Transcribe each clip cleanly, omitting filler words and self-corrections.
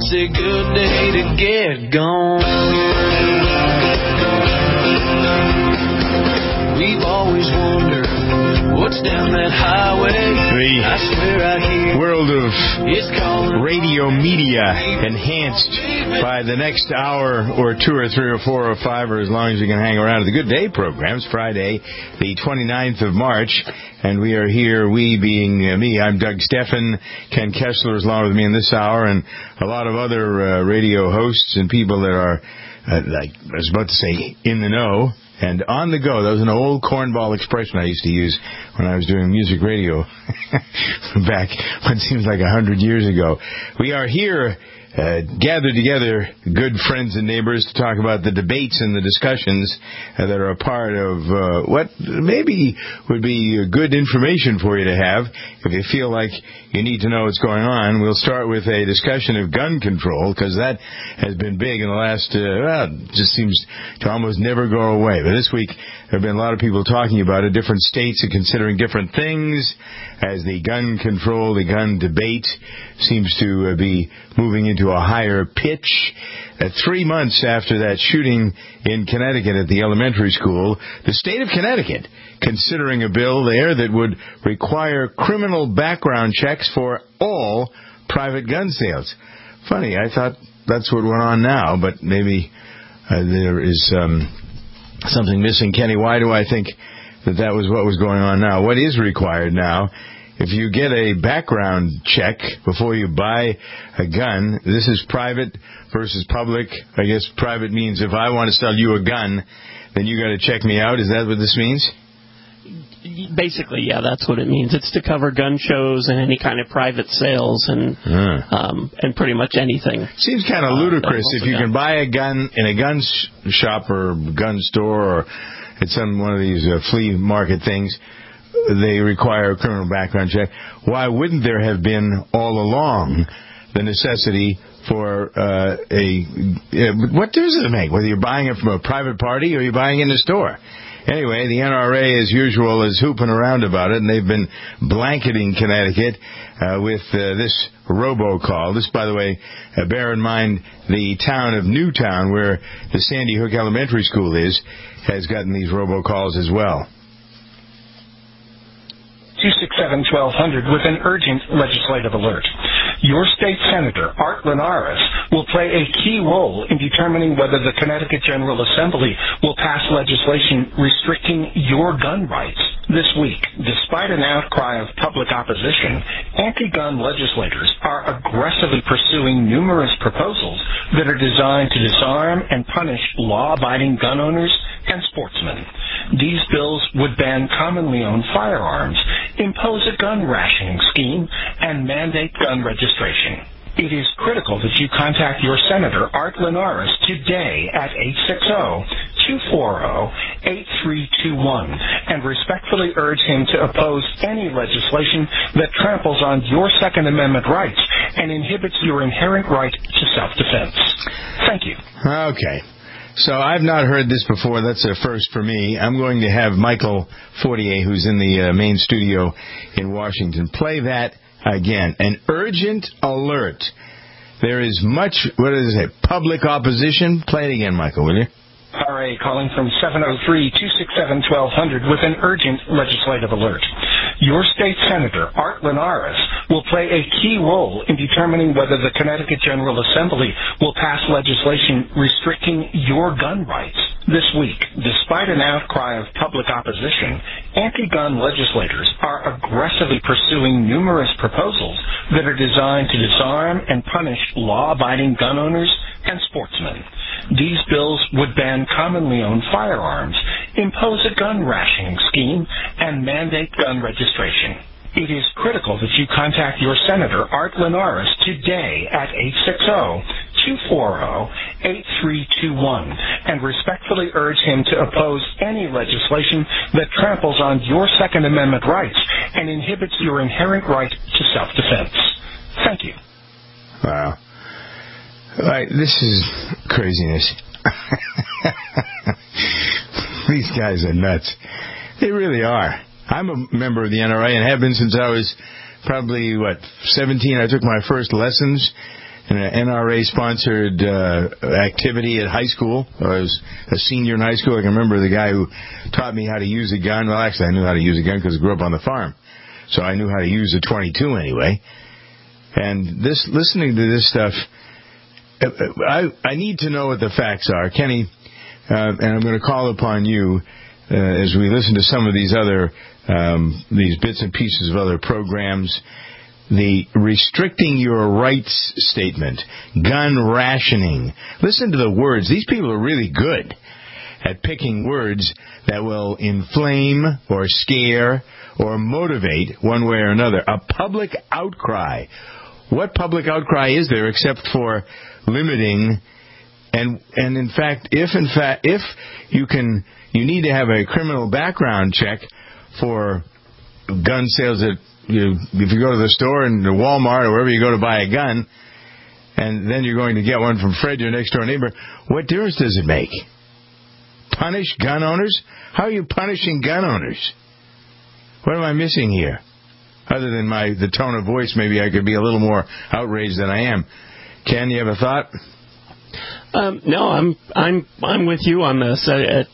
It's a good day to get gone. We've always wondered what's down that highway. I swear I hear world of radio media enhanced by the next hour or 2 or 3 or 4 or 5 or as long as you can hang around at the Good Day programs. Friday, the 29th of March, and we are here, we being me. I'm Doug Steffen. Ken Kessler is along with me in this hour, and a lot of other radio hosts and people that are, like I was about to say, in the know. And on the go. That was an old cornball expression I used to use when I was doing music radio back what seems like 100 years ago. We are here gathered together, good friends and neighbors, to talk about the debates and the discussions that are a part of what maybe would be good information for you to have if you feel like you need to know what's going on. We'll start with a discussion of gun control, because that has been big in the last, just seems to almost never go away. But this week, there have been a lot of people talking about it. Different states are considering different things as the gun control, the gun debate seems to be moving into a higher pitch. 3 months after that shooting in Connecticut at the elementary school, the state of Connecticut considering a bill there that would require criminal background checks for all private gun sales. Funny, I thought that's what went on now, but maybe there is something missing. Kenny, why do I think that was what was going on now? What is required now? If you get a background check before you buy a gun, this is private versus public. I guess private means if I want to sell you a gun, then you got to check me out. Is that what this means? Basically, yeah, that's what it means. It's to cover gun shows and any kind of private sales and pretty much anything. Seems kind of ludicrous if you can buy a gun in a gun shop or gun store or at one of these flea market things. They require a criminal background check. Why wouldn't there have been all along the necessity for what difference does it make whether you're buying it from a private party or you're buying it in a store? Anyway, the NRA, as usual, is hooping around about it, and they've been blanketing Connecticut with this robocall. This, by the way, bear in mind, the town of Newtown, where the Sandy Hook Elementary School is, has gotten these robocalls as well. 267-1200 with an urgent legislative alert. Your state senator, Art Linares, will play a key role in determining whether the Connecticut General Assembly will pass legislation restricting your gun rights this week. Despite an outcry of public opposition, anti-gun legislators are aggressively pursuing numerous proposals that are designed to disarm and punish law-abiding gun owners and sportsmen. These bills would ban commonly owned firearms, impose a gun rationing scheme, and mandate gun registration. It is critical that you contact your Senator, Art Linares, today at 860-240-8321 and respectfully urge him to oppose any legislation that tramples on your Second Amendment rights and inhibits your inherent right to self-defense. Thank you. Okay. So I've not heard this before. That's a first for me. I'm going to have Michael Fortier, who's in the main studio in Washington, play that again. An urgent alert. There is much, public opposition. Play it again, Michael, will you? RA calling from 703-267-1200 with an urgent legislative alert. Your state senator, Art Linares, will play a key role in determining whether the Connecticut General Assembly will pass legislation restricting your gun rights this week. Despite an outcry of public opposition, anti-gun legislators are aggressively pursuing numerous proposals that are designed to disarm and punish law-abiding gun owners and sportsmen. These bills would ban commonly owned firearms, impose a gun rationing scheme, and mandate gun registration. It is critical that you contact your Senator, Art Linares, today at 860-240-8321 and respectfully urge him to oppose any legislation that tramples on your Second Amendment rights and inhibits your inherent right to self-defense. Thank you. Wow. All right, this is craziness. These guys are nuts. They really are. I'm a member of the NRA and have been since I was probably, 17. I took my first lessons an NRA-sponsored activity at high school. I was a senior in high school. I can remember the guy who taught me how to use a gun. Well, actually, I knew how to use a gun because I grew up on the farm. So I knew how to use a .22 anyway. And listening to this stuff, I need to know what the facts are. Kenny, and I'm going to call upon you as we listen to some of these other these bits and pieces of other programs. The restricting your rights statement, gun rationing. Listen to the words. These people are really good at picking words that will inflame or scare or motivate one way or another. A public outcry. What public outcry is there except for limiting? And in fact, if you need to have a criminal background check for gun sales if you go to the store and to Walmart or wherever you go to buy a gun, and then you're going to get one from Fred, your next door neighbor, what difference does it make? Punish gun owners? How are you punishing gun owners? What am I missing here? Other than the tone of voice, maybe I could be a little more outraged than I am. Ken, you have a thought? No, I'm with you on this.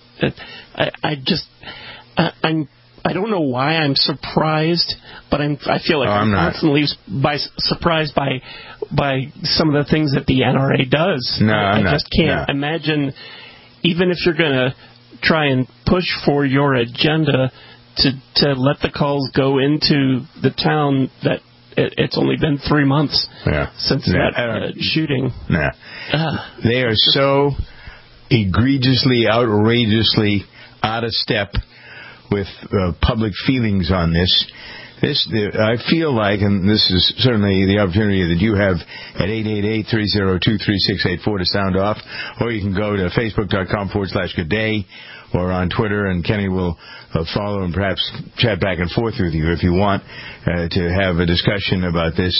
I don't know why I'm surprised, but I feel like I'm constantly surprised by some of the things that the NRA does. No, I just can't imagine, even if you're going to try and push for your agenda, to let the calls go into the town that it's only been 3 months since that shooting. They are so egregiously, outrageously out of step with public feelings on this. I feel like, and this is certainly the opportunity that you have at 888-302-3684 to sound off, or you can go to facebook.com/goodday, or on Twitter, and Kenny will follow and perhaps chat back and forth with you if you want to have a discussion about this.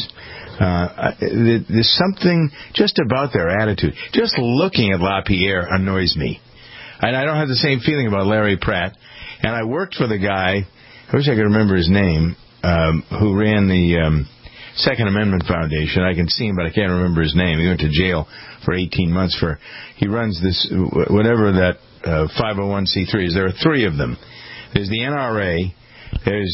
There's something just about their attitude. Just looking at LaPierre annoys me. And I don't have the same feeling about Larry Pratt. And I worked for the guy, I wish I could remember his name, who ran the Second Amendment Foundation. I can see him, but I can't remember his name. He went to jail for 18 months he runs this, whatever that 501c3 is. There are 3 of them. There's the NRA, there's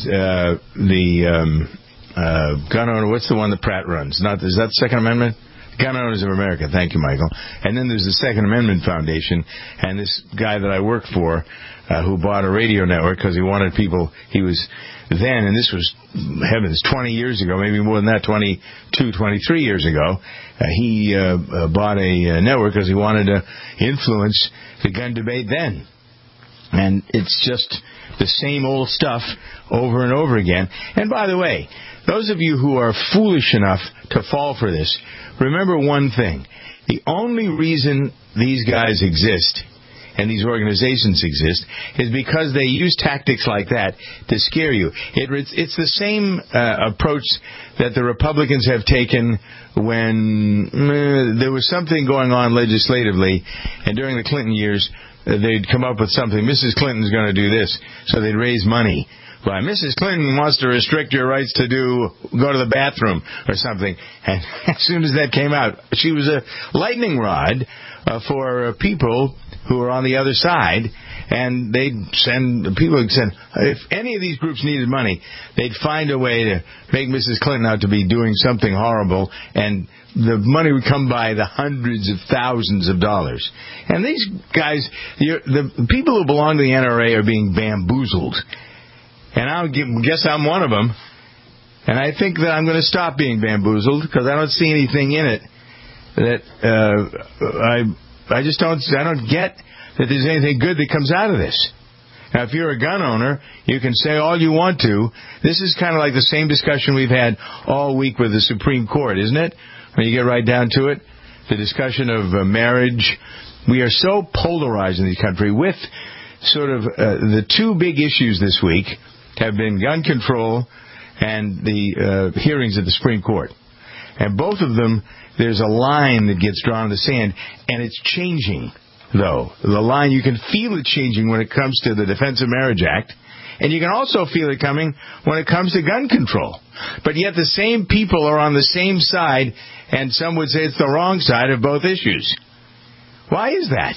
the gun owner, what's the one that Pratt runs? Is that the Second Amendment? Gun Owners of America. Thank you, Michael. And then there's the Second Amendment Foundation, and this guy that I worked for who bought a radio network because he wanted people, he was then, and this was, heavens, 20 years ago, maybe more than that, 22, 23 years ago, he bought a network because he wanted to influence the gun debate then. And it's just the same old stuff over and over again. And by the way, those of you who are foolish enough to fall for this, remember one thing. The only reason these guys exist and these organizations exist is because they use tactics like that to scare you. It's the same approach that the Republicans have taken when there was something going on legislatively, and during the Clinton years, they'd come up with something. Mrs. Clinton's going to do this, so they'd raise money. Why, Mrs. Clinton wants to restrict your rights to go to the bathroom or something. And as soon as that came out, she was a lightning rod for people who are on the other side. And people would send, if any of these groups needed money, they'd find a way to make Mrs. Clinton out to be doing something horrible, and the money would come by the hundreds of thousands of dollars. And these guys, the people who belong to the NRA are being bamboozled. And I guess I'm one of them. And I think that I'm going to stop being bamboozled because I don't see anything in it that I don't get that there's anything good that comes out of this. Now, if you're a gun owner, you can say all you want to. This is kind of like the same discussion we've had all week with the Supreme Court, isn't it? When you get right down to it, the discussion of marriage. We are so polarized in this country with sort of the 2 big issues this week have been gun control and the hearings at the Supreme Court. And both of them, there's a line that gets drawn in the sand, and it's changing, though. The line, you can feel it changing when it comes to the Defense of Marriage Act And you can also feel it coming when it comes to gun control. But yet the same people are on the same side, and some would say it's the wrong side of both issues. Why is that?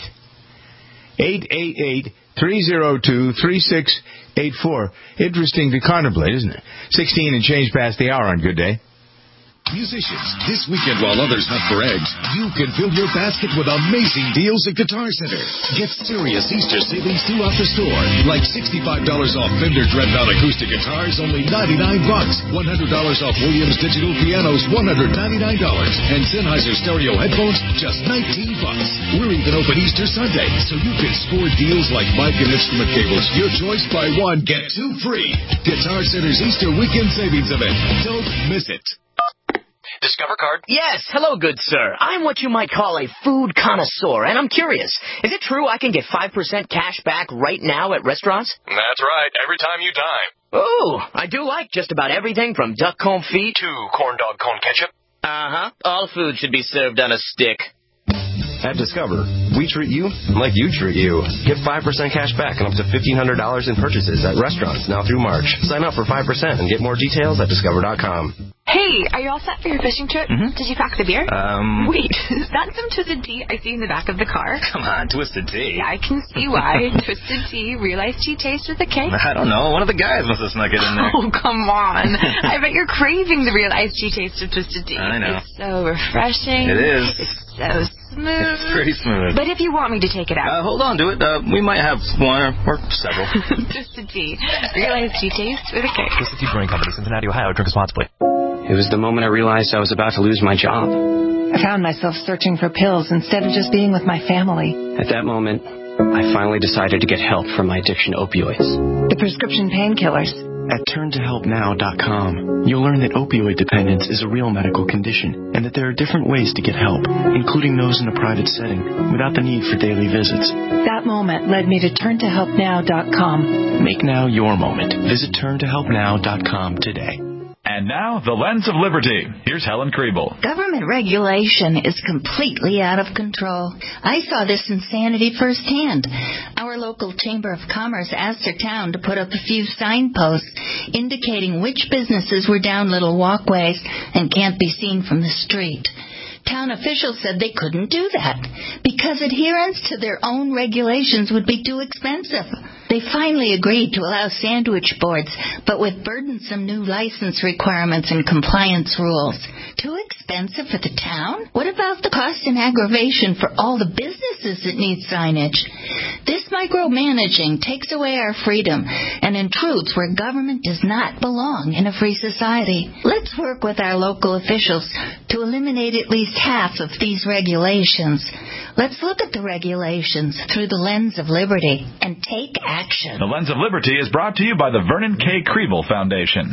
888-302-3684. Interesting to contemplate, isn't it? 16 and change past the hour on Good Day. Musicians, this weekend while others hunt for eggs, you can fill your basket with amazing deals at Guitar Center. Get serious Easter savings throughout the store, like $65 off Fender Dreadnought acoustic guitars, only $99. $100 off Williams digital pianos, $199. And Sennheiser stereo headphones, just $19. We're even open Easter Sunday, so you can score deals like mic and instrument cables. Your choice, buy one, get two free. Guitar Center's Easter weekend savings event. Don't miss it. Discover card? Yes. Hello, good sir. I'm what you might call a food connoisseur, and I'm curious. Is it true I can get 5% cash back right now at restaurants? That's right. Every time you dine. Ooh, I do like just about everything from duck comb feet to corn dog cone ketchup. Uh-huh. All food should be served on a stick. At Discover, we treat you like you treat you. Get 5% cash back and up to $1,500 in purchases at restaurants now through March. Sign up for 5% and get more details at discover.com. Hey, are you all set for your fishing trip? Mm-hmm. Did you pack the beer? Wait, is that some Twisted Tea I see in the back of the car? Come on, Twisted Tea. Yeah, I can see why. Twisted Tea, Real Iced Tea taste with a K? I don't know. One of the guys must have snuck it in there. Oh, come on. I bet you're craving the Real Iced Tea taste of Twisted Tea. I know. It's so refreshing. It is. It's so smooth. It's pretty smooth. But if you want me to take it out. Hold on to it. We might have one or several. Twisted Tea, Real Iced Tea taste with a K. Twisted Tea Brewing Company, Cincinnati, Ohio. Drink responsibly. It was the moment I realized I was about to lose my job. I found myself searching for pills instead of just being with my family. At that moment, I finally decided to get help from my addiction to opioids. The prescription painkillers. At turntohelpnow.com, you'll learn that opioid dependence is a real medical condition and that there are different ways to get help, including those in a private setting, without the need for daily visits. That moment led me to turntohelpnow.com. Make now your moment. Visit turntohelpnow.com today. And now, the Lens of Liberty. Here's Helen Kriebel. Government regulation is completely out of control. I saw this insanity firsthand. Our local Chamber of Commerce asked their town to put up a few signposts indicating which businesses were down little walkways and can't be seen from the street. Town officials said they couldn't do that because adherence to their own regulations would be too expensive. They finally agreed to allow sandwich boards, but with burdensome new license requirements and compliance rules. Too expensive for the town? What about the cost and aggravation for all the businesses that need signage? This micromanaging takes away our freedom and intrudes where government does not belong in a free society. Let's work with our local officials to eliminate at least half of these regulations. Let's look at the regulations through the lens of liberty and take action. The Lens of Liberty is brought to you by the Vernon K. Kriebel Foundation.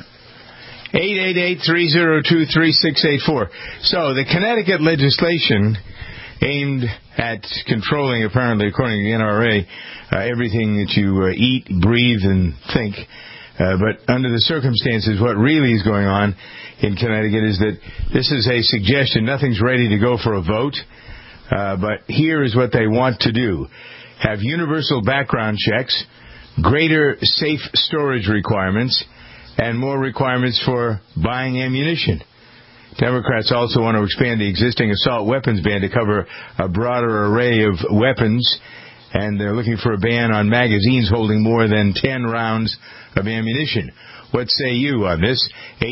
888-302-3684. So the Connecticut legislation aimed at controlling, apparently, according to the NRA, everything that you eat, breathe, and think. But under the circumstances, what really is going on in Connecticut is that this is a suggestion. Nothing's ready to go for a vote. But here is what they want to do. Have universal background checks, greater safe storage requirements, and more requirements for buying ammunition. Democrats also want to expand the existing assault weapons ban to cover a broader array of weapons, and they're looking for a ban on magazines holding more than 10 rounds of ammunition. What say you on this?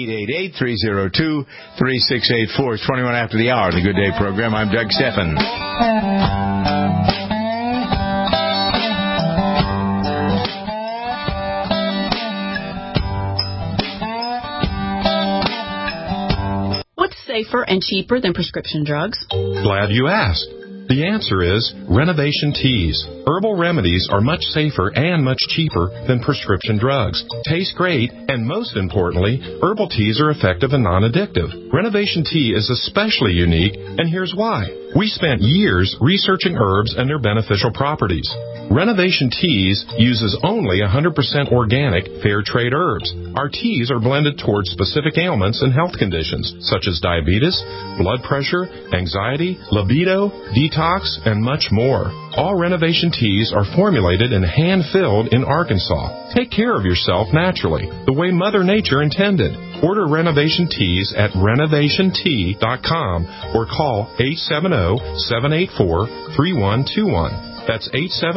888-302-3684. It's 21 after the hour, the Good Day program. I'm Doug Stephan. What's safer and cheaper than prescription drugs? Glad you asked. The answer is Renovation Teas. Herbal remedies are much safer and much cheaper than prescription drugs. Taste great, and most importantly, herbal teas are effective and non-addictive. Renovation Tea is especially unique, and here's why. We spent years researching herbs and their beneficial properties. Renovation Teas uses only 100% organic, fair trade herbs. Our teas are blended towards specific ailments and health conditions, such as diabetes, blood pressure, anxiety, libido, detox, detox, and much more. All Renovation Teas are formulated and hand-filled in Arkansas. Take care of yourself naturally, the way Mother Nature intended. Order Renovation Teas at renovationtea.com or call 870-784-3121. That's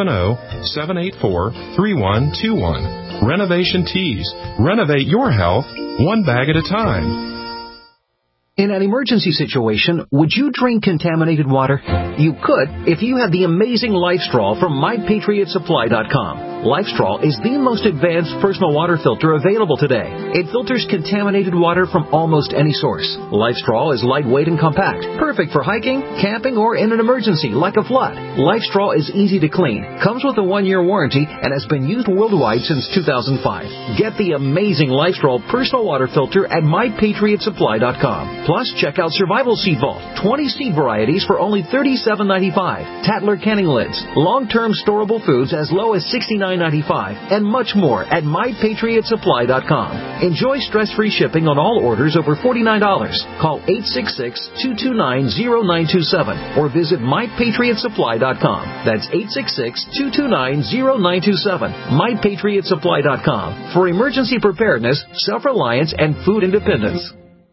870-784-3121. Renovation Teas. Renovate your health one bag at a time. In an emergency situation, would you drink contaminated water? You could if you had the amazing LifeStraw from MyPatriotSupply.com. LifeStraw is the most advanced personal water filter available today. It filters contaminated water from almost any source. LifeStraw is lightweight and compact, perfect for hiking, camping, or in an emergency like a flood. LifeStraw is easy to clean, comes with a 1-year warranty, and has been used worldwide since 2005. Get the amazing LifeStraw personal water filter at MyPatriotSupply.com. Plus, check out Survival Seed Vault, 20 seed varieties for only $37.95. Tatler canning lids, long-term storable foods as low as $69.95, and much more at MyPatriotSupply.com. Enjoy stress-free shipping on all orders over $49. Call 866-229-0927 or visit MyPatriotSupply.com. That's 866-229-0927. MyPatriotSupply.com for emergency preparedness, self-reliance, and food independence.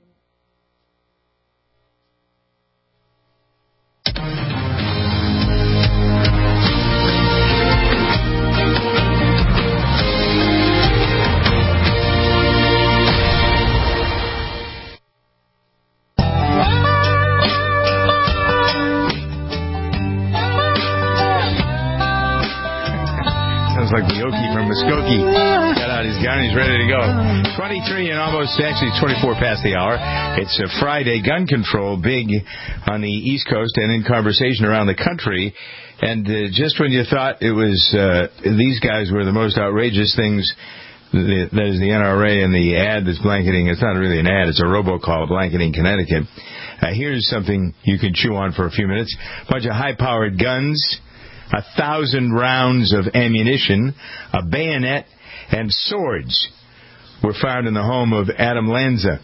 Like the Yoki from Muskogee. Got out his gun. He's ready to go. 23 and almost, actually 24 past the hour. It's a Friday. Gun control big on the East Coast and in conversation around the country. And just when you thought it was these guys were the most outrageous things, that is the NRA and the ad that's blanketing. It's not really an ad. It's a robocall blanketing Connecticut. Here's something you can chew on for a few minutes. A bunch of high-powered guns, 1,000 rounds of ammunition, a bayonet, and swords were found in the home of Adam Lanza.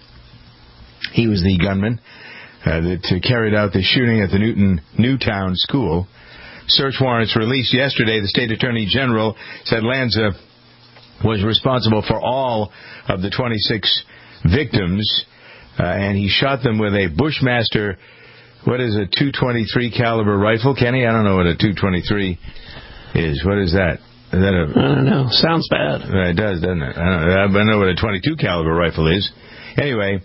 He was the gunman that carried out the shooting at the Newtown School. Search warrants released yesterday. The state attorney general said Lanza was responsible for all of the 26 victims, and he shot them with a Bushmaster. What is a .223 caliber rifle, Kenny? I don't know what a .223 is. What is that? Is that a? I don't know. Sounds bad. It does, doesn't it? I know what a .22 caliber rifle is. Anyway,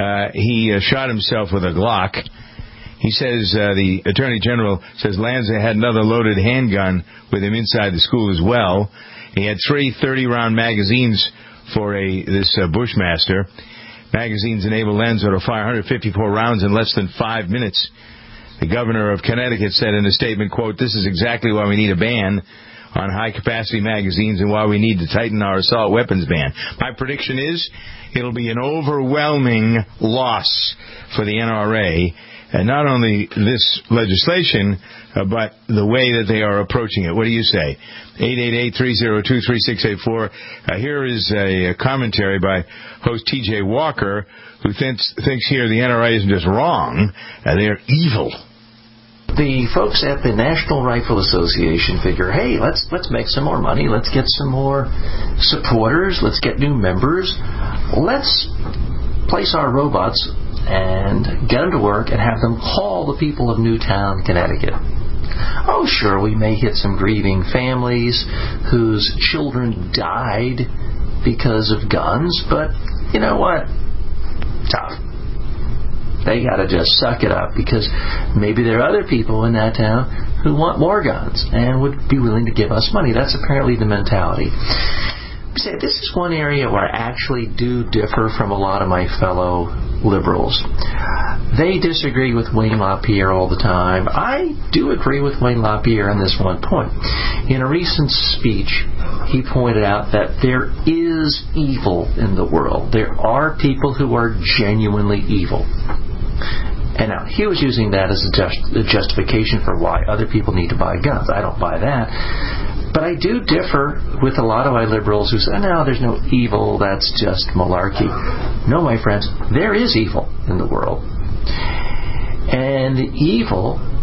he shot himself with a Glock. He says, the Attorney General says Lanza had another loaded handgun with him inside the school as well. He had 3 30-round magazines for this Bushmaster. Magazines enable Lanza to fire 154 rounds in less than 5 minutes. The governor of Connecticut said in a statement, quote, "This is exactly why we need a ban on high-capacity magazines and why we need to tighten our assault weapons ban. My prediction is it'll be an overwhelming loss for the NRA, and not only this legislation, but the way that they are approaching it." What do you say? 888-302-3684. Here is a commentary by host T.J. Walker, who thinks here the NRA isn't just wrong, they're evil. The folks at the National Rifle Association figure, hey, let's make some more money, let's get some more supporters, let's get new members, let's place our robots and get them to work and have them call the people of Newtown, Connecticut. Oh, sure, we may hit some grieving families whose children died because of guns, but you know what? Tough. They got to just suck it up because maybe there are other people in that town who want more guns and would be willing to give us money. That's apparently the mentality. Say, this is one area where I actually do differ from a lot of my fellow liberals. They disagree with Wayne LaPierre all the time. I do agree with Wayne LaPierre on this one point. In a recent speech, he pointed out that there is evil in the world. There are people who are genuinely evil. And now, he was using that as a justification for why other people need to buy guns. I don't buy that. But I do differ with a lot of my liberals who say, no, there's no evil, that's just malarkey. No, my friends, there is evil in the world. And the evil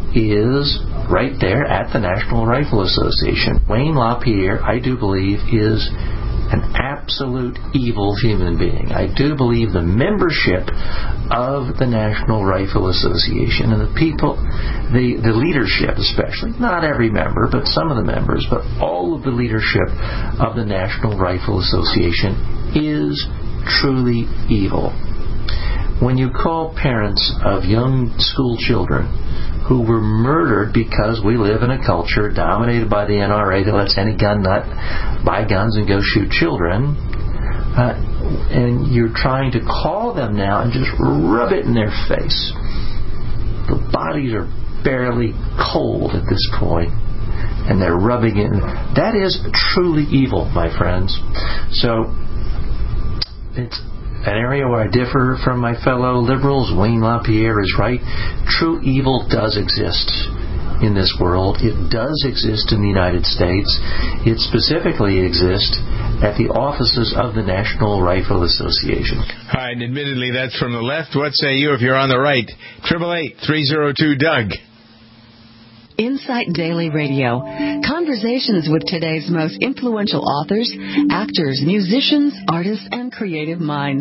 is right there at the National Rifle Association. Wayne LaPierre, I do believe, is an absolute evil human being. I do believe the membership of the National Rifle Association and the people, the leadership especially, not every member, but some of the members, but all of the leadership of the National Rifle Association is truly evil. When you call parents of young school children who were murdered because we live in a culture dominated by the NRA that lets any gun nut buy guns and go shoot children, and you're trying to call them now and just rub it in their face. The bodies are barely cold at this point, and they're rubbing it in. That is truly evil, my friends. So it's an area where I differ from my fellow liberals. Wayne LaPierre is right. True evil does exist in this world. It does exist in the United States. It specifically exists at the offices of the National Rifle Association. All right, and admittedly, that's from the left. What say you if you're on the right? 888-302-DOUG. Insight Daily Radio. Conversations with today's most influential authors, actors, musicians, artists, and creative minds.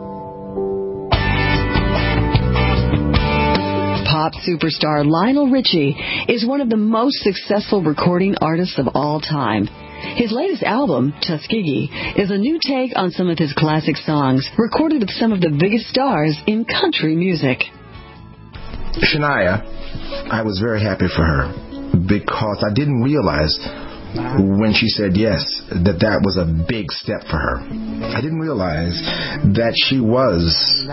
Pop superstar Lionel Richie is one of the most successful recording artists of all time. His latest album, Tuskegee, is a new take on some of his classic songs, recorded with some of the biggest stars in country music. Shania, I was very happy for her because I didn't realize when she said yes that was a big step for her. I didn't realize that she was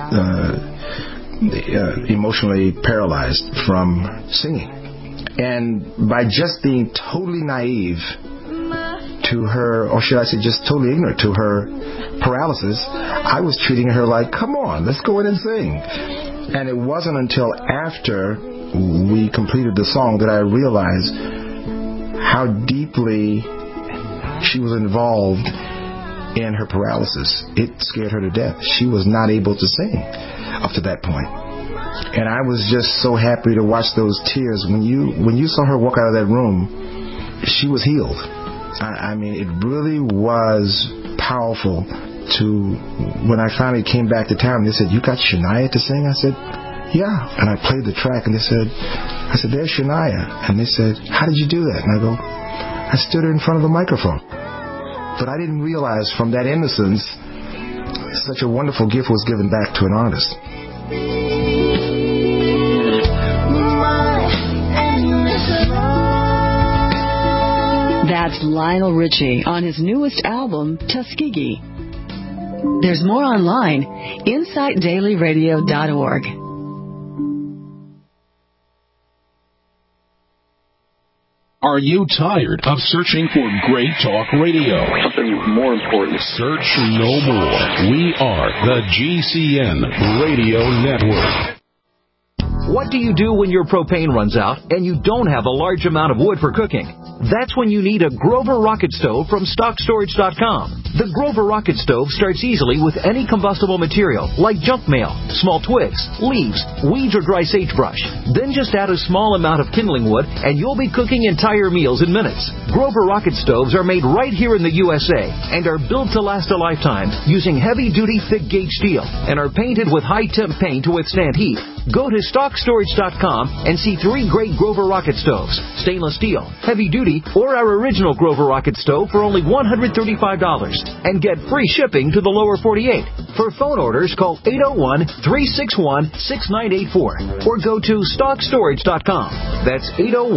emotionally paralyzed from singing. And by just being totally naive to her, or should I say just totally ignorant to her paralysis, I was treating her like, come on, let's go in and sing. And it wasn't until after we completed the song that I realized how deeply she was involved in her paralysis. It scared her to death. She was not able to sing up to that point. And I was just so happy to watch those tears. When you saw her walk out of that room, she was healed. I mean, it really was powerful. When I finally came back to town, they said, "You got Shania to sing?" I said, "Yeah." And I played the track, and I said, "There's Shania." And they said, "How did you do that?" And I go, "I stood her in front of a microphone." But I didn't realize from that innocence, such a wonderful gift was given back to an artist. That's Lionel Richie on his newest album, Tuskegee. There's more online, InsightDailyRadio.org. Are you tired of searching for great talk radio? Something more important. Search no more. We are the GCN Radio Network. What do you do when your propane runs out and you don't have a large amount of wood for cooking? That's when you need a Grover Rocket Stove from StockStorage.com. The Grover Rocket Stove starts easily with any combustible material like junk mail, small twigs, leaves, weeds, or dry sagebrush. Then just add a small amount of kindling wood and you'll be cooking entire meals in minutes. Grover Rocket Stoves are made right here in the USA and are built to last a lifetime using heavy-duty thick-gauge steel and are painted with high-temp paint to withstand heat. Go to StockStorage.com and see 3 great Grover Rocket Stoves, stainless steel, heavy-duty, or our original Grover Rocket Stove for only $135 and get free shipping to the lower 48. For phone orders, call 801-361-6984 or go to StockStorage.com. That's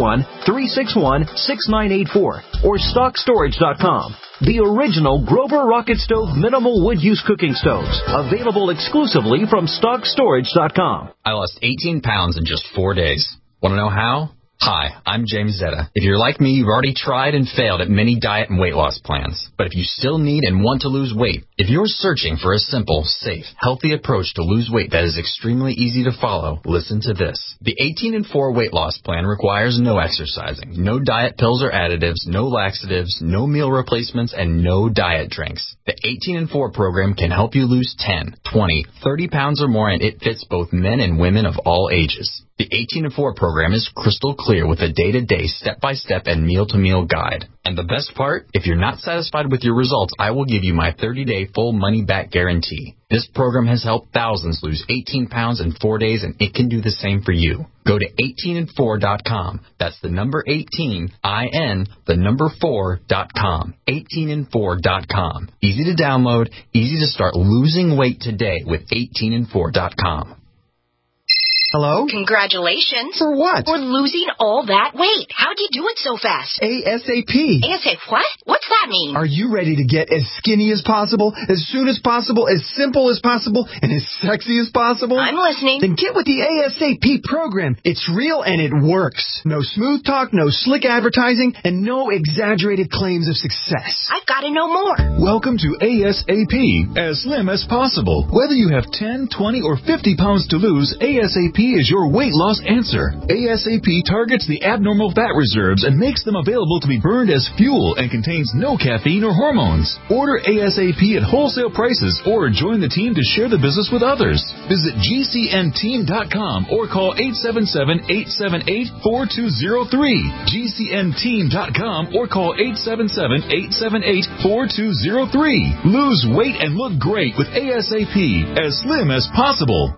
801-361-6984 or StockStorage.com. The original Grover Rocket Stove minimal wood use cooking stoves, available exclusively from StockStorage.com. I lost 18 pounds in just 4 days. Want to know how? Hi, I'm James Zetta. If you're like me, you've already tried and failed at many diet and weight loss plans. But if you still need and want to lose weight, if you're searching for a simple, safe, healthy approach to lose weight that is extremely easy to follow, listen to this. The 18 and 4 weight loss plan requires no exercising, no diet pills or additives, no laxatives, no meal replacements, and no diet drinks. The 18 and 4 program can help you lose 10, 20, 30 pounds or more, and it fits both men and women of all ages. The 18 and 4 program is crystal clear with a day-to-day, step-by-step, and meal-to-meal guide. And the best part, if you're not satisfied with your results, I will give you my 30-day full money-back guarantee. This program has helped thousands lose 18 pounds in 4 days, and it can do the same for you. Go to 18and4.com. That's the number 18, I-N, the number 4.com. 18and4.com. Easy to download, easy to start losing weight today with 18and4.com. Hello? Congratulations. For what? For losing all that weight. How'd you do it so fast? ASAP. ASAP what? What's that mean? Are you ready to get as skinny as possible, as soon as possible, as simple as possible, and as sexy as possible? I'm listening. Then get with the ASAP program. It's real and it works. No smooth talk, no slick advertising, and no exaggerated claims of success. I've got to know more. Welcome to ASAP, as slim as possible. Whether you have 10, 20, or 50 pounds to lose, ASAP is your weight loss answer. ASAP targets the abnormal fat reserves and makes them available to be burned as fuel and contains no caffeine or hormones. Order ASAP at wholesale prices or join the team to share the business with others. Visit GCNteam.com or call 877-878-4203. GCNteam.com or call 877-878-4203. Lose weight and look great with ASAP, as slim as possible.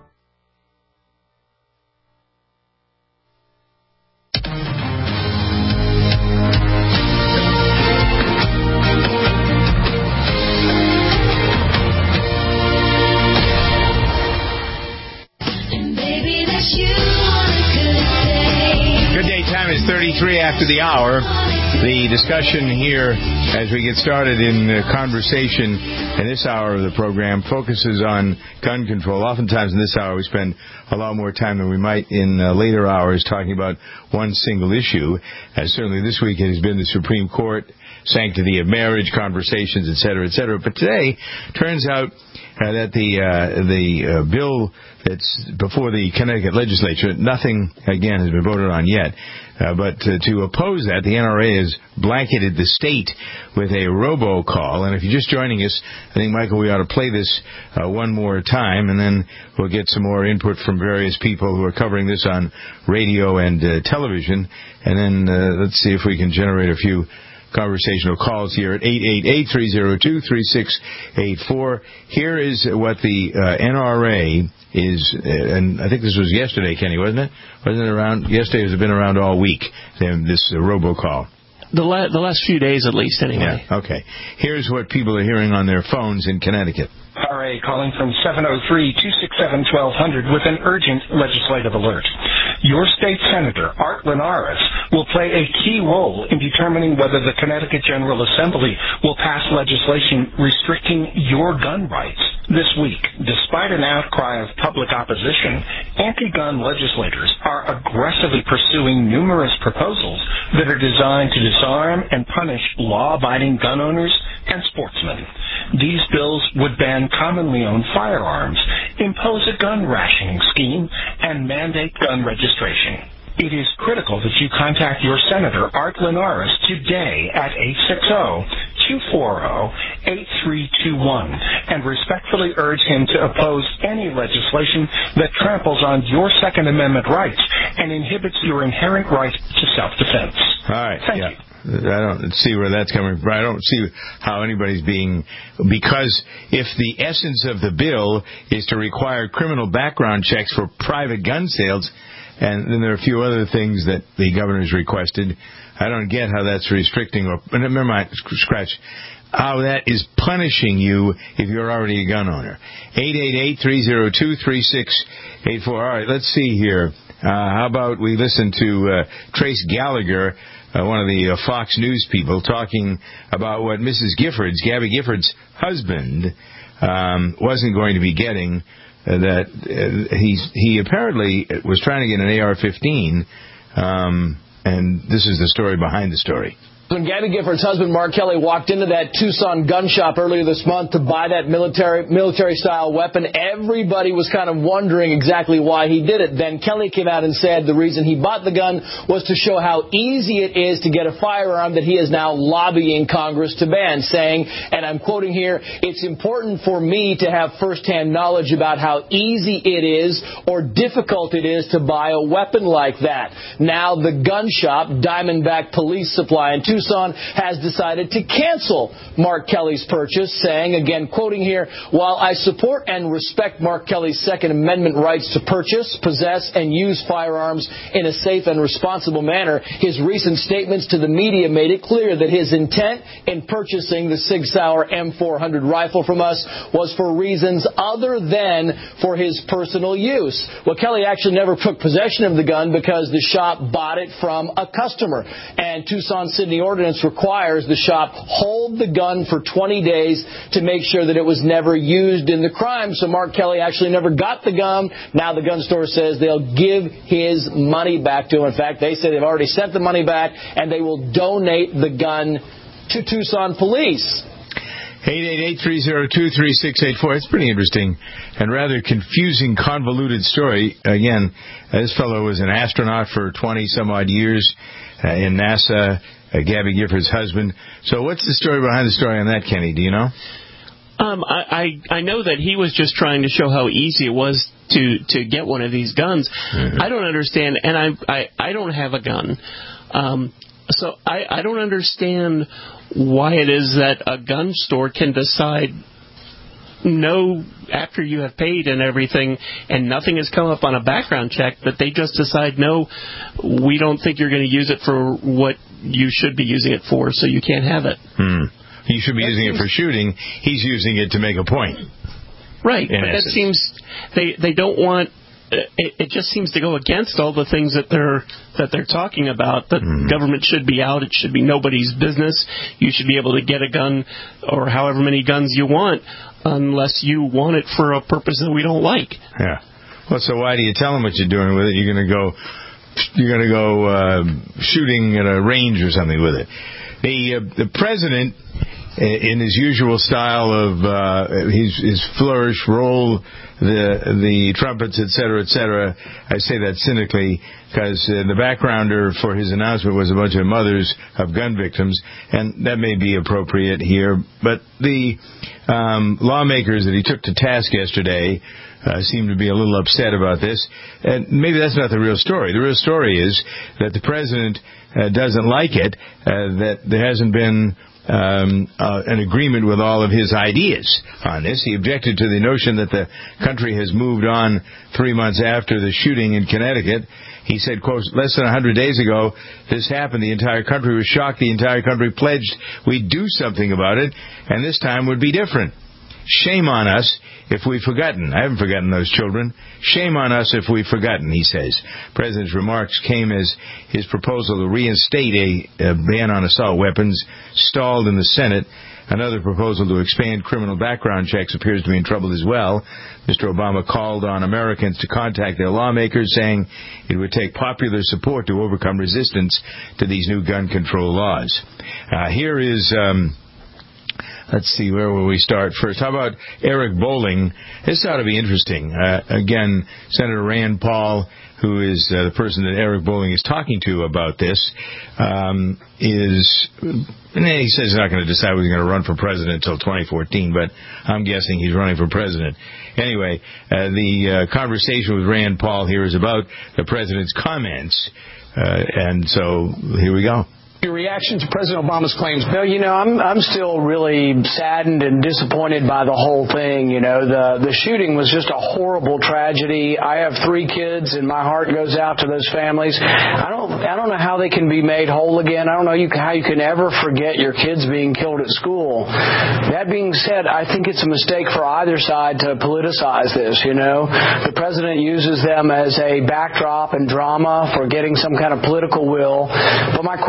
Good day, time is 33 after the hour. The discussion here, as we get started in conversation in this hour of the program, focuses on gun control. Oftentimes in this hour we spend a lot more time than we might in later hours talking about one single issue. Certainly this week it has been the Supreme Court, sanctity of marriage, conversations, et cetera, et cetera. But today, turns out that the bill that's before the Connecticut legislature, nothing, again, has been voted on yet. But to oppose that, the NRA has blanketed the state with a robocall. And if you're just joining us, I think, Michael, we ought to play this one more time, and then we'll get some more input from various people who are covering this on radio and television. And then let's see if we can generate a few conversational calls here at 888-302-3684. Here is what the NRA is, and I think this was yesterday, Kenny, wasn't it? Wasn't it around yesterday? It's been around all week, this robocall. The last few days, at least, anyway. Yeah, okay. Here's what people are hearing on their phones in Connecticut. RA calling from 703-267-1200 with an urgent legislative alert. Your state senator, Art Linares, will play a key role in determining whether the Connecticut General Assembly will pass legislation restricting your gun rights. This week, despite an outcry of public opposition, anti-gun legislators are aggressively pursuing numerous proposals that are designed to disarm and punish law-abiding gun owners and sportsmen. These bills would ban commonly owned firearms, impose a gun rationing scheme, and mandate gun registration. It is critical that you contact your Senator, Art Linares, today at 860-240-8321 and respectfully urge him to oppose any legislation that tramples on your Second Amendment rights and inhibits your inherent right to self-defense. All right. Thank you. I don't see where that's coming from. I don't see how anybody's being... Because if the essence of the bill is to require criminal background checks for private gun sales, and then there are a few other things that the governor's requested, I don't get how that's restricting or... Never mind, scratch. How that is punishing you if you're already a gun owner. 888-302-3684. All right, let's see here. How about we listen to Trace Gallagher, one of the Fox News people, talking about what Mrs. Giffords, Gabby Giffords' husband, wasn't going to be getting. That he apparently was trying to get an AR-15, and this is the story behind the story. When Gabby Gifford's husband, Mark Kelly, walked into that Tucson gun shop earlier this month to buy that military-style weapon, everybody was kind of wondering exactly why he did it. Then Kelly came out and said the reason he bought the gun was to show how easy it is to get a firearm that he is now lobbying Congress to ban, saying, and I'm quoting here, "It's important for me to have firsthand knowledge about how easy it is or difficult it is to buy a weapon like that." Now the gun shop, Diamondback Police Supply in Tucson, has decided to cancel Mark Kelly's purchase, saying, again, quoting here, "While I support and respect Mark Kelly's Second Amendment rights to purchase, possess, and use firearms in a safe and responsible manner, his recent statements to the media made it clear that his intent in purchasing the Sig Sauer M400 rifle from us was for reasons other than for his personal use." Well, Kelly actually never took possession of the gun because the shop bought it from a customer. And Tucson City Ordinance requires the shop hold the gun for 20 days to make sure that it was never used in the crime. So Mark Kelly actually never got the gun. Now the gun store says they'll give his money back to him. In fact, they say they've already sent the money back, and they will donate the gun to Tucson police. 888-302-3684. It's pretty interesting and rather confusing, convoluted story. Again, this fellow was an astronaut for 20-some-odd years in NASA, Gabby Gifford's husband. So what's the story behind the story on that, Kenny? Do you know? I know that he was just trying to show how easy it was to get one of these guns. Mm-hmm. I don't understand, and I don't have a gun. So I don't understand why it is that a gun store can decide no, after you have paid and everything, and nothing has come up on a background check, that they just decide, no, we don't think you're going to use it for what you should be using it for, so you can't have it. You should be using it for shooting. He's using it to make a point. Right, but that seems they don't want. It just seems to go against all the things that they're talking about. That government should be out. It should be nobody's business. You should be able to get a gun or however many guns you want, unless you want it for a purpose that we don't like. Yeah. Well, so why do you tell them what you're doing with it? You're going to go shooting at a range or something with it. The president, in his usual style of his flourish, roll the trumpets, etc., I say that cynically because the backgrounder for his announcement was a bunch of mothers of gun victims, and that may be appropriate here. But the lawmakers that he took to task yesterday seem to be a little upset about this. And maybe that's not the real story. The real story is that the president doesn't like it, that there hasn't been an agreement with all of his ideas on this. He objected to the notion that the country has moved on 3 months after the shooting in Connecticut. He said, quote, less than 100 days ago, this happened. The entire country was shocked. The entire country pledged we'd do something about it, and this time would be different. Shame on us if we've forgotten. I haven't forgotten those children. Shame on us if we've forgotten, he says. The president's remarks came as his proposal to reinstate a ban on assault weapons stalled in the Senate. Another proposal to expand criminal background checks appears to be in trouble as well. Mr. Obama called on Americans to contact their lawmakers, saying it would take popular support to overcome resistance to these new gun control laws. Here is... let's see, where will we start first? How about Eric Bolling? This ought to be interesting. Again, Senator Rand Paul, who is the person that Eric Bolling is talking to about this, he says he's not going to decide whether he's going to run for president until 2014, but I'm guessing he's running for president. Anyway, the conversation with Rand Paul here is about the president's comments, and so here we go. Your reaction to President Obama's claims? No, I'm still really saddened and disappointed by the whole thing. The shooting was just a horrible tragedy. I have 3 kids, and my heart goes out to those families. I don't know how they can be made whole again. I don't know how you can ever forget your kids being killed at school. That being said, I think it's a mistake for either side to politicize this. The president uses them as a backdrop and drama for getting some kind of political will. But my question to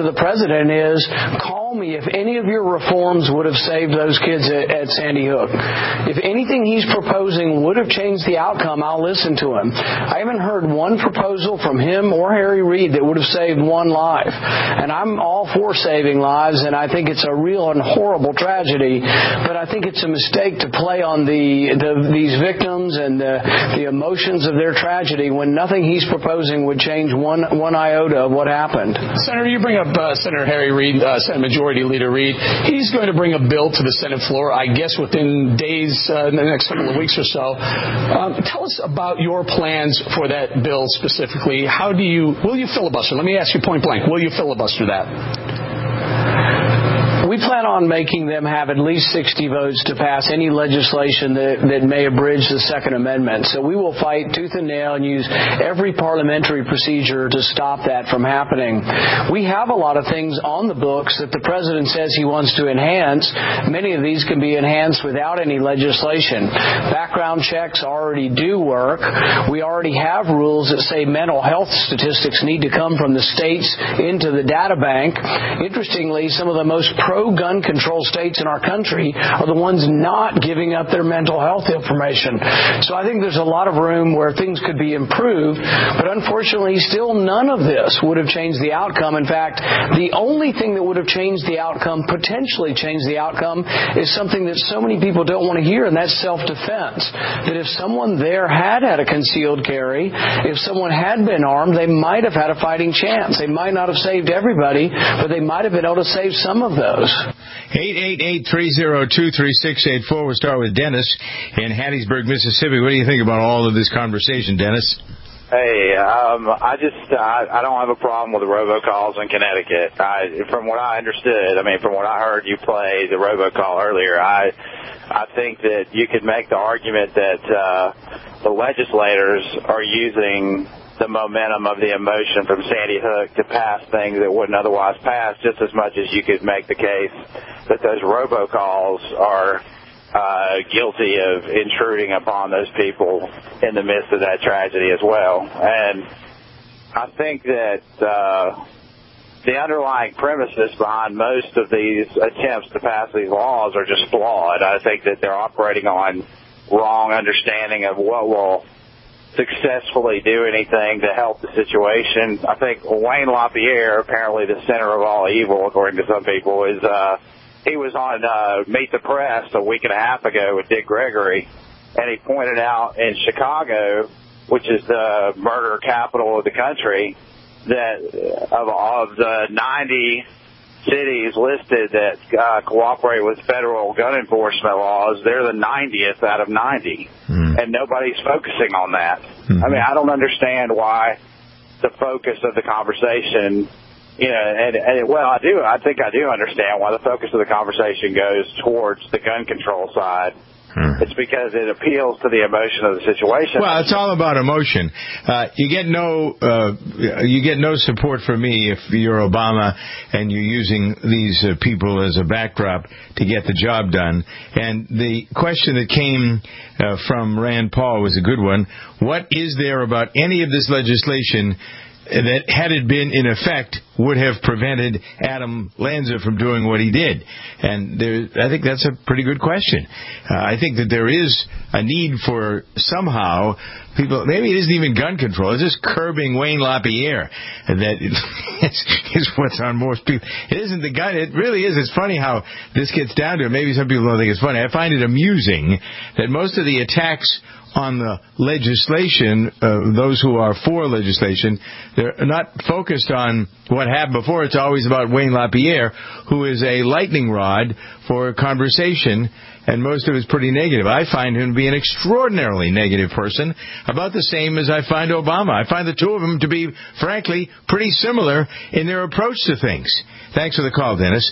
the president is, call me if any of your reforms would have saved those kids at Sandy Hook. If anything he's proposing would have changed the outcome, I'll listen to him. I haven't heard one proposal from him or Harry Reid that would have saved one life. And I'm all for saving lives, and I think it's a real and horrible tragedy, but I think it's a mistake to play on these victims and the emotions of their tragedy when nothing he's proposing would change one iota of what happened. Senator, you bring up Senator Harry Reid, Senate Majority Leader Reid. He's going to bring a bill to the Senate floor, I guess within days, in the next couple of weeks or so. Tell us about your plans for that bill specifically. Will you filibuster? Let me ask you point blank. Will you filibuster that? We plan on making them have at least 60 votes to pass any legislation that may abridge the Second Amendment. So we will fight tooth and nail and use every parliamentary procedure to stop that from happening. We have a lot of things on the books that the president says he wants to enhance. Many of these can be enhanced without any legislation. Background checks already do work. We already have rules that say mental health statistics need to come from the states into the data bank. Interestingly, some of the most pro-gun control states in our country are the ones not giving up their mental health information. So I think there's a lot of room where things could be improved, but unfortunately still none of this would have changed the outcome. In fact, the only thing that would have changed the outcome, potentially changed the outcome, is something that so many people don't want to hear, and that's self-defense. That if someone there had a concealed carry, if someone had been armed, they might have had a fighting chance. They might not have saved everybody, but they might have been able to save some of those. 888-302-3684. We'll start with Dennis in Hattiesburg, Mississippi. What do you think about all of this conversation, Dennis? Hey, I don't have a problem with the robocalls in Connecticut. From what I understood, from what I heard you play the robocall earlier, I think that you could make the argument that the legislators are using the momentum of the emotion from Sandy Hook to pass things that wouldn't otherwise pass, just as much as you could make the case that those robocalls are guilty of intruding upon those people in the midst of that tragedy as well. And I think that the underlying premises behind most of these attempts to pass these laws are just flawed. I think that they're operating on wrong understanding of what will successfully do anything to help the situation. I think Wayne LaPierre, apparently the center of all evil, according to some people, is he was on Meet the Press a week and a half ago with Dick Gregory, and he pointed out in Chicago, which is the murder capital of the country, that of the 90 cities listed that cooperate with federal gun enforcement laws, they're the 90th out of 90. And nobody's focusing on that. I don't understand why the focus of the conversation, I think I do understand why the focus of the conversation goes towards the gun control side. It's because it appeals to the emotion of the situation. Well, it's all about emotion. You get no support from me if you're Obama and you're using these people as a backdrop to get the job done. And the question that came from Rand Paul was a good one. What is there about any of this legislation that, had it been in effect, would have prevented Adam Lanza from doing what he did? And I think that's a pretty good question. I think that there is a need for somehow people, maybe it isn't even gun control, it's just curbing Wayne LaPierre. That is what's on most people. It isn't the gun, it really is. It's funny how this gets down to it. Maybe some people don't think it's funny. I find it amusing that most of the attacks on the legislation, those who are for legislation, they're not focused on what happened before. It's always about Wayne LaPierre, who is a lightning rod for conversation, and most of it is pretty negative. I find him to be an extraordinarily negative person, about the same as I find Obama. I find the two of them to be, frankly, pretty similar in their approach to things. Thanks for the call, Dennis.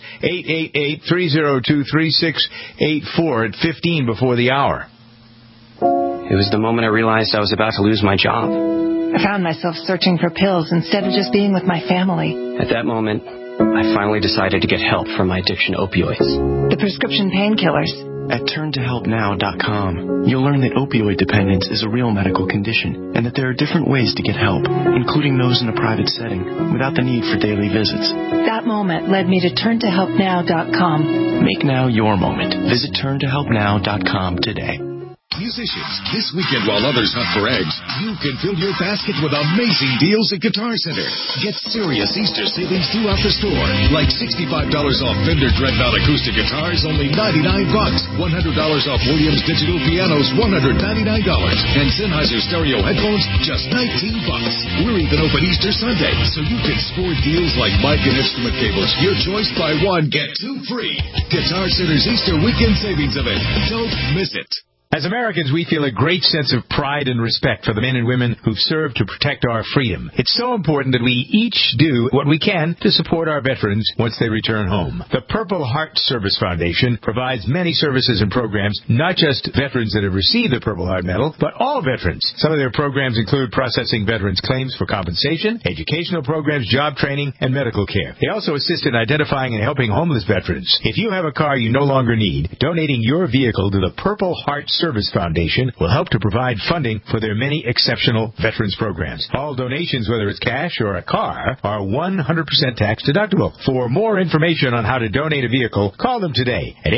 888-302-3684 at 15 before the hour. It was the moment I realized I was about to lose my job. I found myself searching for pills instead of just being with my family. At that moment, I finally decided to get help from my addiction to opioids. The prescription painkillers. At turntohelpnow.com, you'll learn that opioid dependence is a real medical condition and that there are different ways to get help, including those in a private setting, without the need for daily visits. That moment led me to turntohelpnow.com. Make now your moment. Visit turntohelpnow.com today. Musicians, this weekend while others hunt for eggs, you can fill your basket with amazing deals at Guitar Center. Get serious Easter savings throughout the store, like $65 off Fender Dreadnought acoustic guitars, only $99. $100 off Williams digital pianos, $199. And Sennheiser stereo headphones, just $19. We're even open Easter Sunday, so you can score deals like mic and instrument cables. Your choice, buy one, get two free. Guitar Center's Easter weekend savings event. Don't miss it. As Americans, we feel a great sense of pride and respect for the men and women who've served to protect our freedom. It's so important that we each do what we can to support our veterans once they return home. The Purple Heart Service Foundation provides many services and programs, not just veterans that have received the Purple Heart Medal, but all veterans. Some of their programs include processing veterans' claims for compensation, educational programs, job training, and medical care. They also assist in identifying and helping homeless veterans. If you have a car you no longer need, donating your vehicle to the Purple Heart Service Foundation will help to provide funding for their many exceptional veterans programs. All donations, whether it's cash or a car, are 100% tax deductible. For more information on how to donate a vehicle, call them today at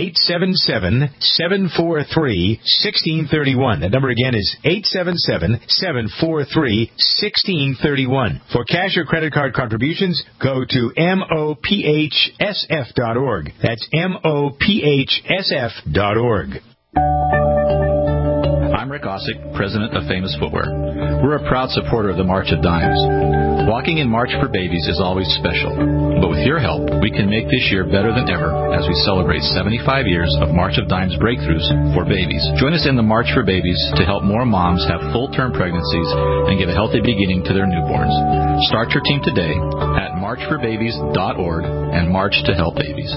877-743-1631. That number again is 877-743-1631. For cash or credit card contributions, go to MOPHSF.org. That's MOPHSF.org. I'm Rick Ossick, president of Famous Footwear. We're a proud supporter of the March of Dimes. Walking in March for Babies is always special, but with your help, we can make this year better than ever as we celebrate 75 years of March of Dimes breakthroughs for babies. Join us in the March for Babies to help more moms have full-term pregnancies and give a healthy beginning to their newborns. Start your team today at marchforbabies.org and march to help babies.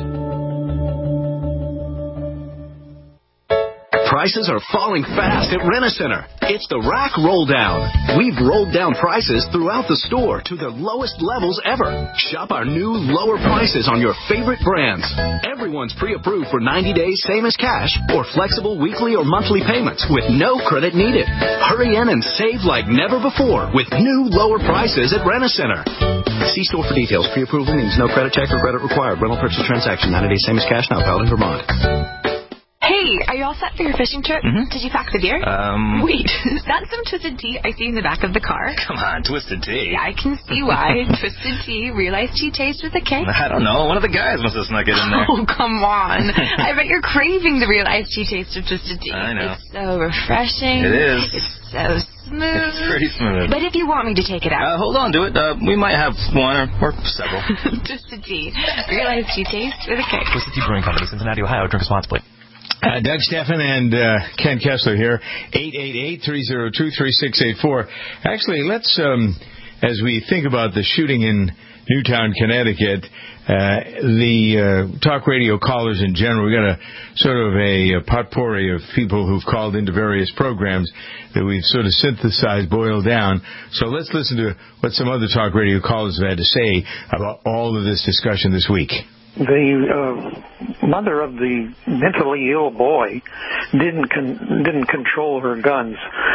Prices are falling fast at Rent-A-Center. It's the rack roll down. We've rolled down prices throughout the store to their lowest levels ever. Shop our new lower prices on your favorite brands. Everyone's pre-approved for 90 days, same as cash, or flexible weekly or monthly payments with no credit needed. Hurry in and save like never before with new lower prices at Rent-A-Center. See store for details. Pre-approval means no credit check or credit required. Rental purchase transaction, 90 days, same as cash, not valid in Vermont. Hey, are you all set for your fishing trip? Mm-hmm. Did you pack the gear? Wait, is that some Twisted Tea I see in the back of the car? Come on, Twisted Tea. Yeah, I can see why. Twisted Tea, realized tea taste with a K? I don't know. One of the guys must have snuck it in there. Oh, come on. I bet you're craving the realized tea taste of Twisted Tea. I know. It's so refreshing. It is. It's so smooth. It's pretty smooth. But if you want me to take it out. Hold on to it. We might have one or several. Twisted Tea, realized tea taste with a K. Twisted Tea Brewing Company, Cincinnati, Ohio. Drink responsibly. Doug Steffen and Ken Kessler here, 888-302-3684. Actually, let's, as we think about the shooting in Newtown, Connecticut, the talk radio callers in general, we got a sort of a potpourri of people who've called into various programs that we've sort of synthesized, boiled down. So let's listen to what some other talk radio callers have had to say about all of this discussion this week. The mother of the mentally ill boy didn't control her guns.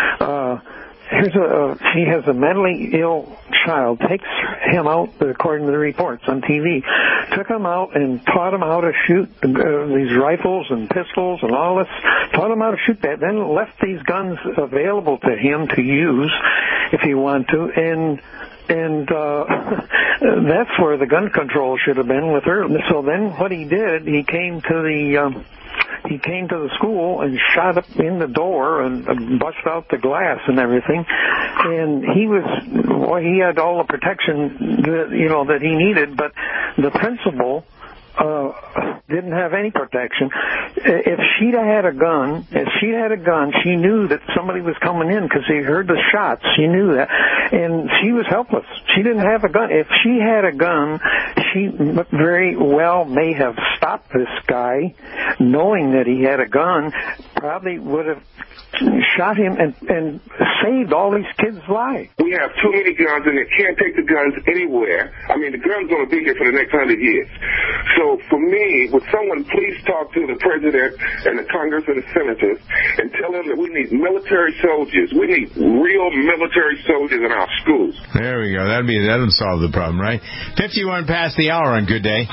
She has a mentally ill child, takes him out, according to the reports on TV, took him out and taught him how to shoot these rifles and pistols and all this, taught him how to shoot that, then left these guns available to him to use if he wanted to, and that's where the gun control should have been with her. So then what he did, he came to the school and shot up in the door and busted out the glass and everything. And he had all the protection that he needed, but the principal didn't have any protection. If she'd had a gun, she knew that somebody was coming in because she heard the shots. She knew that. And she was helpless. She didn't have a gun. If she had a gun, she very well may have stopped this guy, knowing that he had a gun, probably would have shot him and saved all these kids' lives. We have too many guns, and they can't take the guns anywhere. I mean, the guns going to be here for the next 100 years. So for me, would someone please talk to the president and the Congress and the senators and tell them that we need military soldiers. We need real military soldiers in our schools. There we go. That'll solve the problem, right? 51 past the hour on Good Day.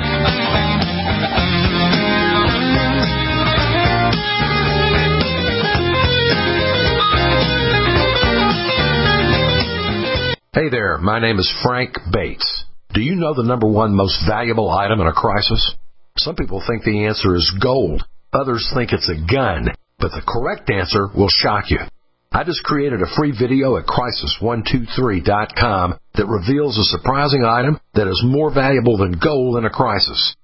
Hey there, my name is Frank Bates. Do you know the number one most valuable item in a crisis? Some people think the answer is gold. Others think it's a gun. But the correct answer will shock you. I just created a free video at crisis123.com that reveals a surprising item that is more valuable than gold in a crisis.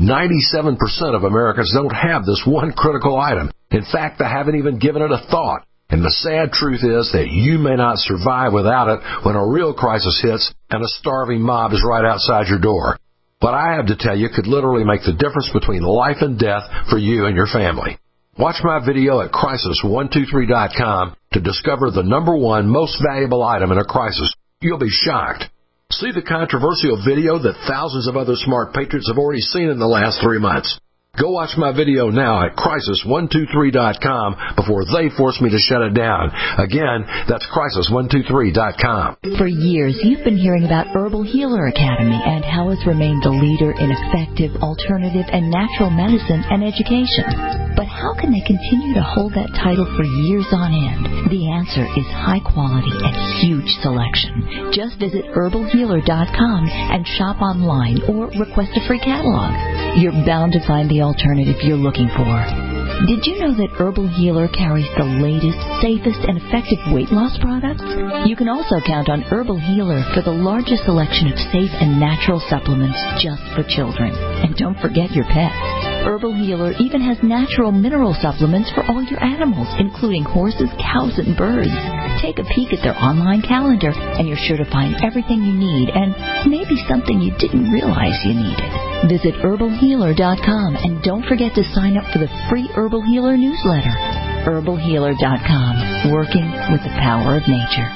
97% of Americans don't have this one critical item. In fact, they haven't even given it a thought. And the sad truth is that you may not survive without it when a real crisis hits and a starving mob is right outside your door. What I have to tell you could literally make the difference between life and death for you and your family. Watch my video at crisis123.com to discover the number one most valuable item in a crisis. You'll be shocked. See the controversial video that thousands of other smart patriots have already seen in the last 3 months. Go watch my video now at crisis123.com before they force me to shut it down. Again, that's crisis123.com. For years, you've been hearing about Herbal Healer Academy and how it's remained the leader in effective, alternative, and natural medicine and education. But how can they continue to hold that title for years on end? The answer is high quality and huge selection. Just visit herbalhealer.com and shop online or request a free catalog. You're bound to find the alternative you're looking for. Did you know that Herbal Healer carries the latest, safest, and effective weight loss products? You can also count on Herbal Healer for the largest selection of safe and natural supplements just for children. And don't forget your pets. Herbal Healer even has natural mineral supplements for all your animals, including horses, cows, and birds. Take a peek at their online calendar, and you're sure to find everything you need and maybe something you didn't realize you needed. Visit herbalhealer.com and don't forget to sign up for the free Herbal Healer newsletter. herbalhealer.com, working with the power of nature.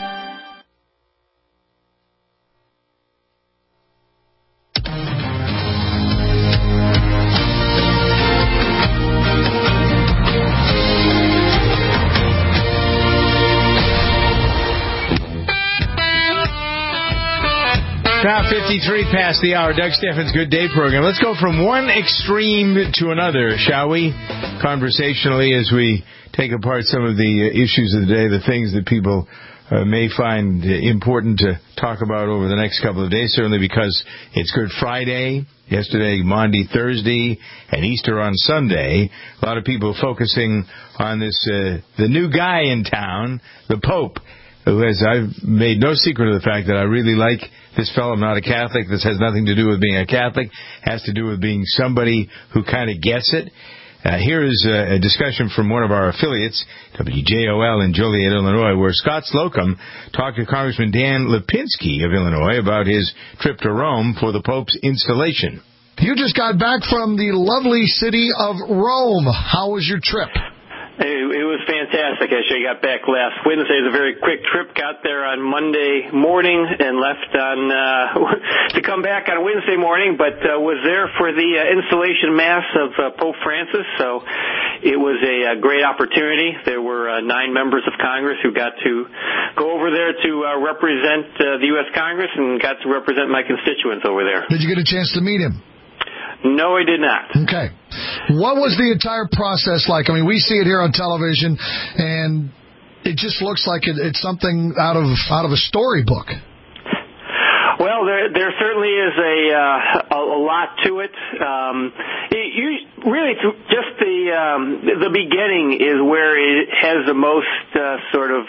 Now 53 past the hour. Doug Steffens' Good Day program. Let's go from one extreme to another, shall we? Conversationally, as we take apart some of the issues of the day, the things that people may find important to talk about over the next couple of days, certainly because it's Good Friday, yesterday, Maundy, Thursday, and Easter on Sunday. A lot of people focusing on this, the new guy in town, the Pope, who has, I've made no secret of the fact that I really like this fellow. I'm not a Catholic. This has nothing to do with being a Catholic. It has to do with being somebody who kind of gets it. Here is a discussion from one of our affiliates, WJOL in Joliet, Illinois, where Scott Slocum talked to Congressman Dan Lipinski of Illinois about his trip to Rome for the Pope's installation. You just got back from the lovely city of Rome. How was your trip? It was fantastic. Actually, I got back last Wednesday. It was a very quick trip. Got there on Monday morning and left on to come back on Wednesday morning, but was there for the installation mass of Pope Francis. So it was a great opportunity. There were 9 members of Congress who got to go over there to represent the U.S. Congress and got to represent my constituents over there. Did you get a chance to meet him? No, I did not. Okay. What was the entire process like? I mean, we see it here on television, and it just looks like it's something out of a storybook. Well, there certainly is a lot to it. Really, just the beginning is where it has the most sort of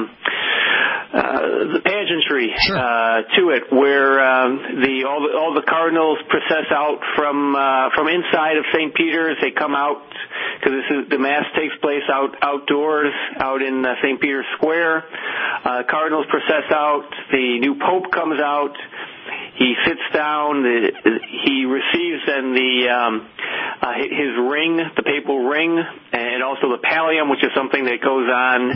the pageantry to it, where all the cardinals process out from inside of St. Peter's. They come out because the mass takes place outdoors, out in St. Peter's Square. Cardinals process out. The new Pope comes out. He sits down. He receives then his ring, the papal ring, and and also the pallium, which is something that goes on.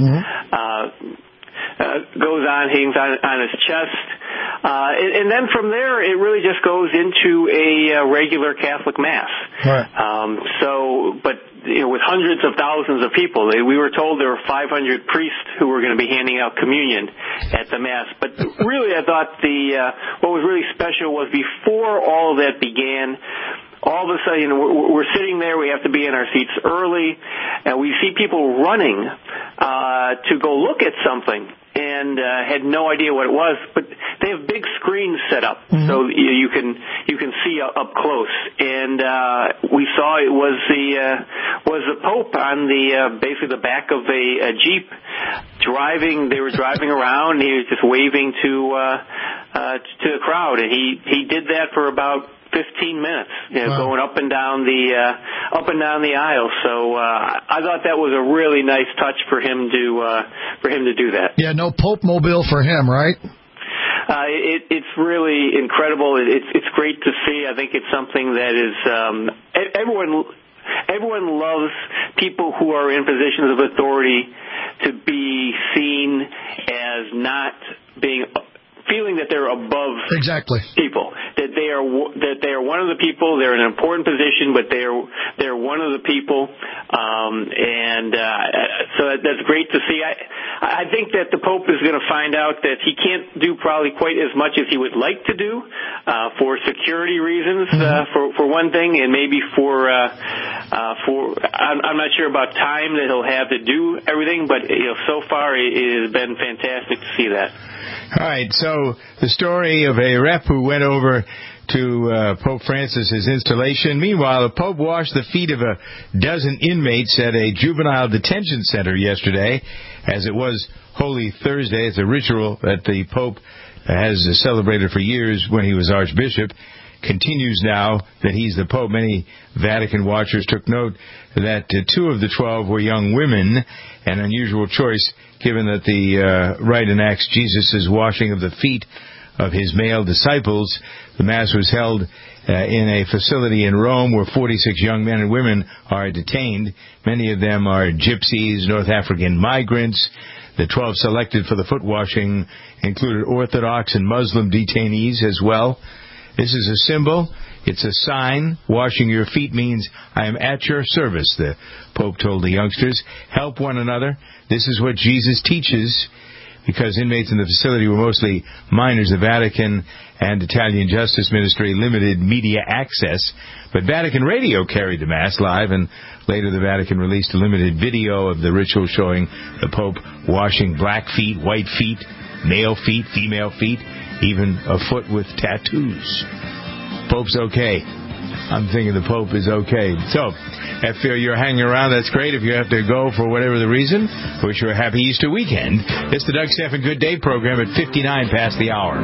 Hangs on his chest. And then from there, it really just goes into a regular Catholic Mass. Right. But with hundreds of thousands of people, we were told there were 500 priests who were going to be handing out communion at the Mass. But really, I thought what was really special was before all of that began, all of a sudden, we're sitting there. We have to be in our seats early, and we see people running to go look at something, and had no idea what it was. But they have big screens set up, so you can see up close. And we saw it was the Pope on basically the back of a Jeep driving. They were driving around. And he was just waving to the crowd, and he did that for about 15 minutes, going up and down the aisle. So I thought that was a really nice touch for him to do that. Yeah, no Pope mobile for him, right? It's really incredible. It's great to see. I think it's something that is everyone loves people who are in positions of authority to be seen as not feeling that they're above people, that they are one of the people. They're in an important position, but they're one of the people, so that's great to see. I think that the Pope is going to find out that he can't do probably quite as much as he would like to do for security reasons, for one thing, and maybe for I'm not sure about time that he'll have to do everything, but so far it has been fantastic to see that. All right, so the story of a rep who went over to Pope Francis's installation. Meanwhile, the Pope washed the feet of a dozen inmates at a juvenile detention center yesterday, as it was Holy Thursday. It's a ritual that the Pope has celebrated for years when he was Archbishop. Continues now that he's the Pope. Many Vatican watchers took note that 2 of the 12 were young women, an unusual choice given that the rite enacts Jesus' washing of the feet of his male disciples. The Mass was held in a facility in Rome where 46 young men and women are detained. Many of them are gypsies, North African migrants. The 12 selected for the foot washing included Orthodox and Muslim detainees as well. This is a symbol. It's a sign. Washing your feet means I am at your service, the Pope told the youngsters. Help one another. This is what Jesus teaches. Because inmates in the facility were mostly minors, the Vatican and Italian Justice Ministry limited media access. But Vatican Radio carried the Mass live, and later the Vatican released a limited video of the ritual showing the Pope washing black feet, white feet, male feet, female feet, even a foot with tattoos. Pope's okay. I'm thinking the Pope is okay. So, if you're hanging around, that's great. If you have to go for whatever the reason, wish you a happy Easter weekend. It's the Doug Stephan Good Day program at 59 past the hour.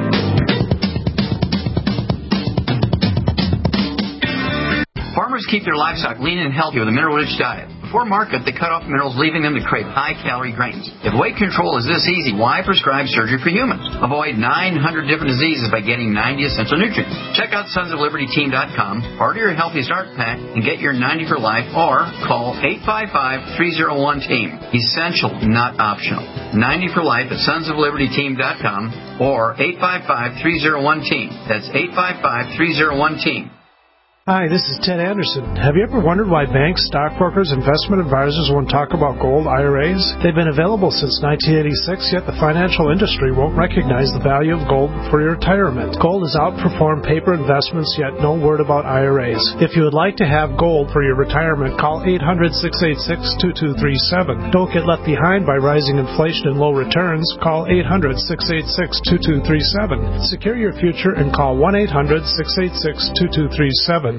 Farmers keep their livestock lean and healthy with a mineral-rich diet. Before market, they cut off minerals, leaving them to crave high-calorie grains. If weight control is this easy, why prescribe surgery for humans? Avoid 900 different diseases by getting 90 essential nutrients. Check out sonsoflibertyteam.com, order your Healthy Start Pack, and get your 90 for life, or call 855-301-TEAM. Essential, not optional. 90 for life at sonsoflibertyteam.com or 855-301-TEAM. That's 855-301-TEAM. Hi, this is Ted Anderson. Have you ever wondered why banks, stockbrokers, investment advisors won't talk about gold IRAs? They've been available since 1986, yet the financial industry won't recognize the value of gold for your retirement. Gold has outperformed paper investments, yet no word about IRAs. If you would like to have gold for your retirement, call 800-686-2237. Don't get left behind by rising inflation and low returns. Call 800-686-2237. Secure your future and call 1-800-686-2237.